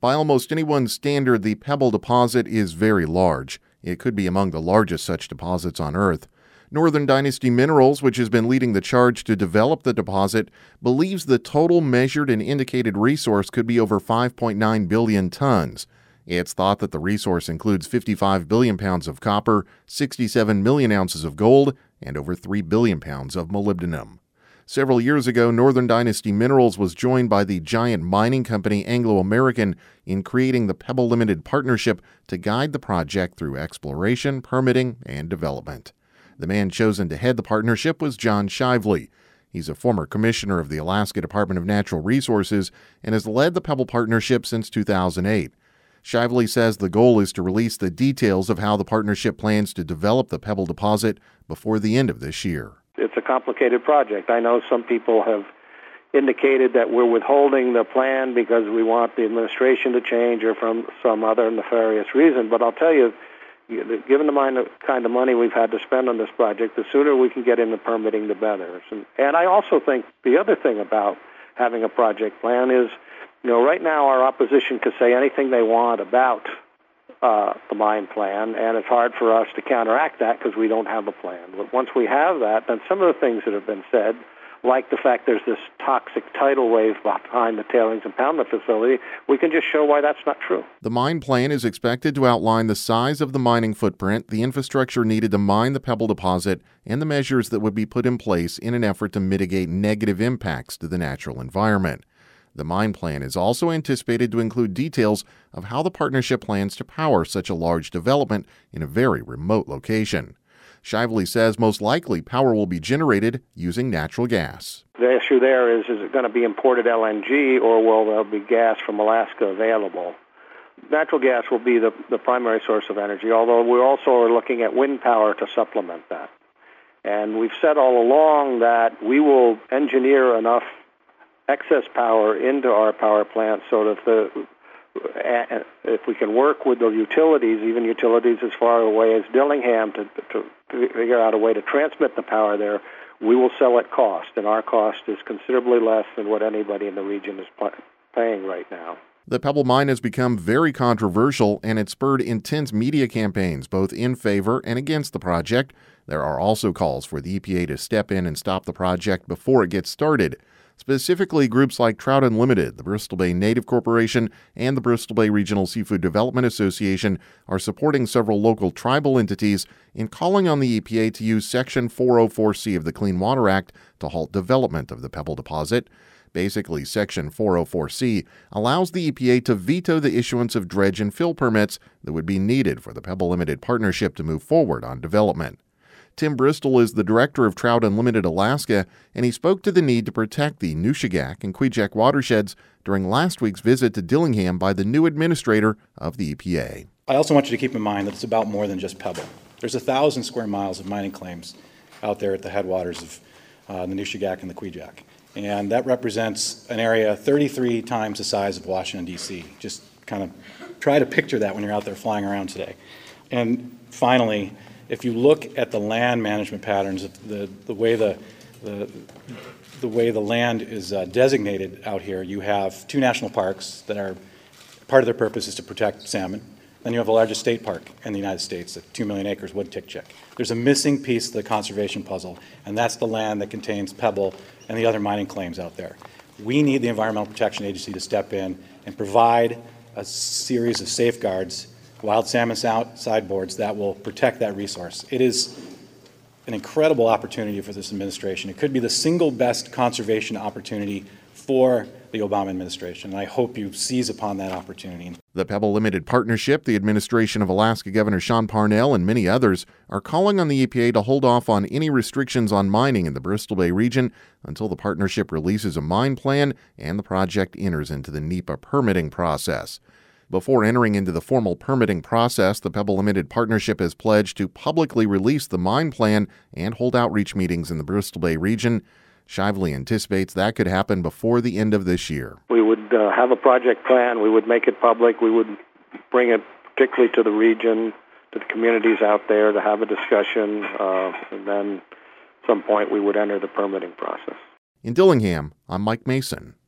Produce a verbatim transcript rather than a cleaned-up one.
By almost anyone's standard, the Pebble deposit is very large. It could be among the largest such deposits on Earth. Northern Dynasty Minerals, which has been leading the charge to develop the deposit, believes the total measured and indicated resource could be over five point nine billion tons. It's thought that the resource includes fifty-five billion pounds of copper, sixty-seven million ounces of gold, and over three billion pounds of molybdenum. Several years ago, Northern Dynasty Minerals was joined by the giant mining company Anglo American in creating the Pebble Limited Partnership to guide the project through exploration, permitting, and development. The man chosen to head the partnership was John Shively. He's a former commissioner of the Alaska Department of Natural Resources and has led the Pebble Partnership since two thousand eight. Shively says the goal is to release the details of how the partnership plans to develop the Pebble deposit before the end of this year. It's a complicated project. I know some people have indicated that we're withholding the plan because we want the administration to change or from some other nefarious reason, but I'll tell you, given the kind of money we've had to spend on this project, the sooner we can get into permitting, the better. And, and I also think the other thing about having a project plan is, you know, right now our opposition can say anything they want about uh, the mine plan, and it's hard for us to counteract that because we don't have a plan. But once we have that, then some of the things that have been said, like the fact there's this toxic tidal wave behind the tailings impoundment facility, we can just show why that's not true. The mine plan is expected to outline the size of the mining footprint, the infrastructure needed to mine the Pebble deposit, and the measures that would be put in place in an effort to mitigate negative impacts to the natural environment. The mine plan is also anticipated to include details of how the partnership plans to power such a large development in a very remote location. Shively says most likely power will be generated using natural gas. The issue there is, is it going to be imported L N G or will there be gas from Alaska available? Natural gas will be the, the primary source of energy, although we also are looking at wind power to supplement that. And we've said all along that we will engineer enough excess power into our power plant so that the if we can work with the utilities, even utilities as far away as Dillingham, to, to figure out a way to transmit the power there, we will sell at cost, and our cost is considerably less than what anybody in the region is paying right now. The Pebble mine has become very controversial, and it spurred intense media campaigns, both in favor and against the project. There are also calls for the E P A to step in and stop the project before it gets started. Specifically, groups like Trout Unlimited, the Bristol Bay Native Corporation, and the Bristol Bay Regional Seafood Development Association are supporting several local tribal entities in calling on the E P A to use Section four oh four C of the Clean Water Act to halt development of the Pebble deposit. Basically, Section four oh four C allows the E P A to veto the issuance of dredge and fill permits that would be needed for the Pebble Limited Partnership to move forward on development. Tim Bristol is the director of Trout Unlimited Alaska, and he spoke to the need to protect the Nushagak and Kvichak watersheds during last week's visit to Dillingham by the new administrator of the E P A. I also want you to keep in mind that it's about more than just Pebble. There's a thousand square miles of mining claims out there at the headwaters of uh, the Nushagak and the Kvichak, and that represents an area thirty-three times the size of Washington, D C Just kind of try to picture that when you're out there flying around today. And finally, if you look at the land management patterns, the, the, way, the, the, the way the land is uh, designated out here, you have two national parks that are, part of their purpose is to protect salmon. Then you have the largest state park in the United States at two million acres, Wood-Tikchik. There's a missing piece of the conservation puzzle, and that's the land that contains Pebble and the other mining claims out there. We need the Environmental Protection Agency to step in and provide a series of safeguards, wild salmon sideboards, that will protect that resource. It is an incredible opportunity for this administration. It could be the single best conservation opportunity for the Obama administration, and I hope you seize upon that opportunity. The Pebble Limited Partnership, the administration of Alaska Governor Sean Parnell, and many others are calling on the E P A to hold off on any restrictions on mining in the Bristol Bay region until the partnership releases a mine plan and the project enters into the NEPA permitting process. Before entering into the formal permitting process, the Pebble Limited Partnership has pledged to publicly release the mine plan and hold outreach meetings in the Bristol Bay region. Shively anticipates that could happen before the end of this year. We would uh, have a project plan. We would make it public. We would bring it particularly to the region, to the communities out there to have a discussion, uh, and then at some point we would enter the permitting process. In Dillingham, I'm Mike Mason.